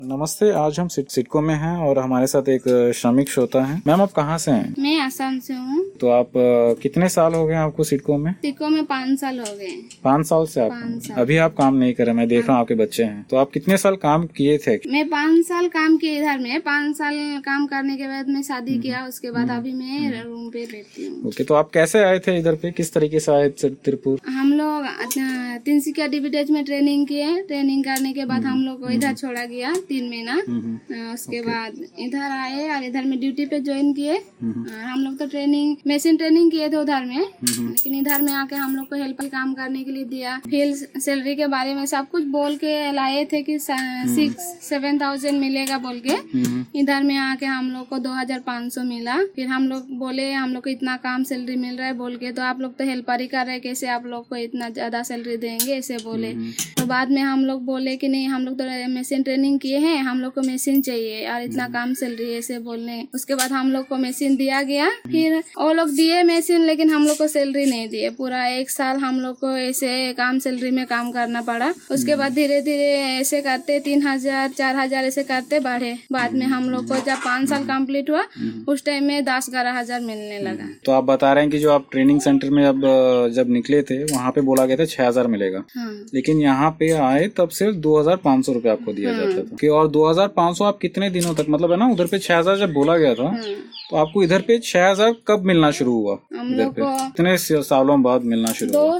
नमस्ते। आज हम सिडको में हैं और हमारे साथ एक श्रमिक श्रोता हैं। मैम, आप कहाँ से हैं? मैं आसाम से हूँ। तो आप कितने साल हो गए आपको सिडको में? सिडको में 5 साल हो गए। 5 साल से आप? 5 साल। अभी आप काम नहीं कर रहे, मैं देख रहा हूँ आपके बच्चे हैं। तो आप कितने साल काम किए थे? मैं 5 साल काम किए इधर में। 5 साल काम करने के बाद मैं शादी किया। उसके बाद अभी मैं रूम पे रहती हूँ। ओके, तो आप कैसे आए थे इधर पे? किस तरीके से आए तिरुपुर? हम लोग तिनसुकिया डिविडेज में ट्रेनिंग किए। ट्रेनिंग करने के बाद हम लोग को इधर छोड़ा गया 3 महीना। उसके बाद इधर आए और इधर में ड्यूटी पे ज्वाइन किए। हम लोग तो मशीन ट्रेनिंग किए थे उधर में, लेकिन इधर में आके हम लोग को हेल्प काम करने के लिए दिया। फिर सैलरी के बारे में सब कुछ बोल के लाए थे कि 6-7,000 मिलेगा बोल के। इधर में आके हम लोग को 2,500 मिला। फिर हम लोग बोले हम लोग को इतना कम सैलरी मिल रहा है बोल के, तो आप लोग तो हेल्पर ही कर रहे हैं, कैसे आप लोग को इतना ज्यादा सैलरी देंगे, ऐसे बोले। तो बाद में हम लोग बोले कि नहीं, हम लोग तो मशीन ट्रेनिंग किए हैं, हम लोग को मशीन चाहिए और इतना कम सैलरी ऐसे बोलने। उसके बाद हम लोग को मशीन दिया गया। फिर वो लोग दिए मशीन, लेकिन हम लोग को सैलरी नहीं दिए। पूरा 1 साल हम लोग को ऐसे कम सैलरी में काम करना पड़ा। उसके बाद धीरे धीरे ऐसे करते 3,000-4,000 ऐसे करते बढ़े। बाद में हम लोग को जब 5 साल कंप्लीट हुआ, उस टाइम में 10-11 हजार मिलने लगा। तो आप बता रहे हैं कि जो आप ट्रेनिंग सेंटर में जब निकले थे, वहाँ पे बोला गया था 6,000 मिलेगा। हाँ। लेकिन यहाँ पे आए तब सिर्फ 2,500 रुपए आपको दिया जाता था। कि और 2,500 आप कितने दिनों तक, मतलब है ना, उधर पे 6,000 जब बोला गया था, तो आपको इधर पे 6,000 कब मिलना शुरू हुआ? हम इधर लोग पे को कितने सालों बाद मिलना शुरू हुआ?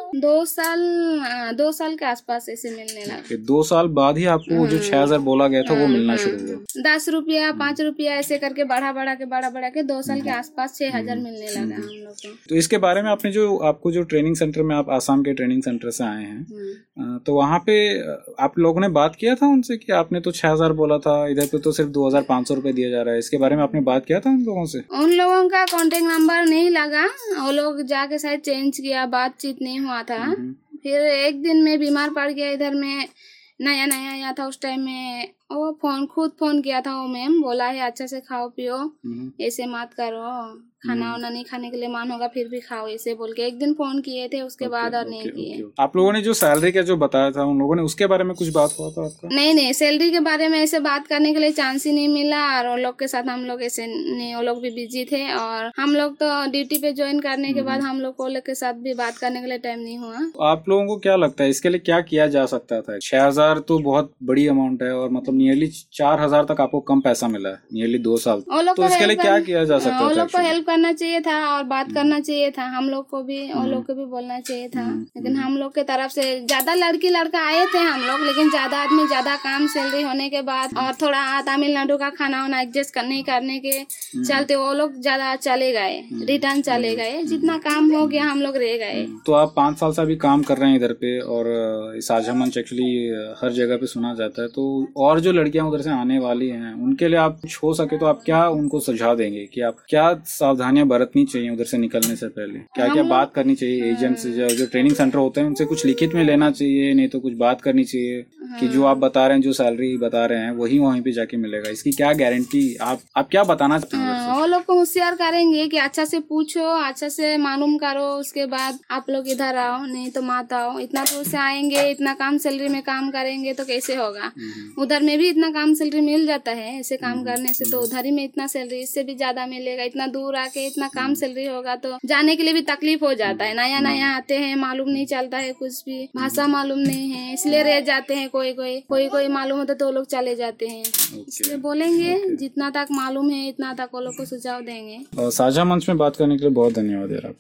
2 साल के आसपास ऐसे मिलने लगा। कि 2 साल बाद ही आपको जो 6,000 बोला गया था वो मिलना शुरू हुआ। 10 रुपया 5 रुपया ऐसे करके बढ़ा के 2 साल के आसपास 6,000 मिलने लगा हम लोग को। तो इसके बारे में आपने आपको जो ट्रेनिंग सेंटर में, आप आसाम के ट्रेनिंग सेंटर से आए हैं, तो वहाँ पे आप लोगों ने बात किया था उनसे कि आपने तो 6,000 बोला था, इधर पे तो सिर्फ 2,500 रुपए दिया जा रहा है? इसके बारे में आपने बात किया था उन लोगों से? उन लोगों का कांटेक्ट नंबर नहीं लगा। वो लोग जाके शायद चेंज किया, बातचीत नहीं हुआ था। फिर एक दिन में बीमार पड़ गया। इधर में नया आया था उस टाइम में। वो खुद फोन किया था। वो मैम बोला है अच्छा से खाओ पियो, ऐसे मत करो, खाना वाना नहीं खाने के लिए मन होगा फिर भी खाओ, ऐसे बोल के एक दिन फोन किए थे। उसके बाद और नहीं किए। आप लोगों ने जो सैलरी का जो बताया था, उन लोगों ने उसके बारे में कुछ बात हुआ था आपका? नहीं, सैलरी के बारे में ऐसे बात करने के लिए चांस ही नहीं मिला। और वो लोग के साथ हम लोग ऐसे नहीं, वो लोग भी बिजी थे और हम लोग तो ड्यूटी पे ज्वाइन करने के बाद हम लोग को लोग के साथ भी बात करने के लिए टाइम नहीं हुआ। आप लोगों को क्या लगता है इसके लिए क्या किया जा सकता था? 6,000 तो बहुत बड़ी अमाउंट है और मतलब नियरली 4,000 तक आपको कम पैसा मिला है, नियरली 2 साल। तो इसके लिए क्या किया जा सकता था? वो लोग को हेल्प करना चाहिए था और बात करना चाहिए था। हम लोग को भी वो लोग को भी बोलना चाहिए था। लेकिन हम लोग के तरफ से ज्यादा लड़का आए थे हम लोग, लेकिन ज्यादा आदमी ज्यादा काम सैलरी होने के बाद और थोड़ा तमिलनाडु का खाना वाना एडजस्ट करने के चलते वो लोग ज्यादा चले गए, रिटर्न चले गए। जितना काम हो गया हम लोग रह गए। तो आप 5 साल से अभी काम कर रहे हैं इधर पे, और साझा मंच एक्चुअली हर जगह पे सुना जाता है। तो और जो लड़कियां उधर से आने वाली हैं, उनके लिए आप कुछ हो सके तो आप क्या उनको सुझाव देंगे कि आप क्या सावधानियां बरतनी चाहिए उधर से निकलने से पहले? क्या बात करनी चाहिए एजेंट से? जो ट्रेनिंग सेंटर होते हैं उनसे कुछ लिखित में लेना चाहिए, नहीं तो कुछ बात करनी चाहिए कि जो आप बता रहे हैं, जो सैलरी बता रहे हैं वही वहीं पे जाके मिलेगा? इसकी क्या गारंटी? आप क्या बताना चाहते हैं? वो लोग को होशियार करेंगे कि अच्छा से पूछो, अच्छा से मालूम करो, उसके बाद आप लोग इधर आओ, नहीं तो मत आओ। इतना दूर से आएंगे, इतना कम सैलरी में काम करेंगे तो कैसे होगा? उधर में भी इतना कम सैलरी मिल जाता है ऐसे काम करने से, तो उधर ही में इतना सैलरी इससे भी ज्यादा मिलेगा। इतना दूर आके इतना कम सैलरी होगा तो जाने के लिए भी तकलीफ हो जाता है। नया आते हैं, मालूम नहीं चलता है, कुछ भी भाषा मालूम नहीं है, इसलिए रह जाते हैं। कोई मालूम होता तो वो लोग चले जाते हैं। इसलिए बोलेंगे जितना तक मालूम है इतना तक वो लोग को सुझाव देंगे। साझा मंच में बात करने के लिए बहुत धन्यवाद यार।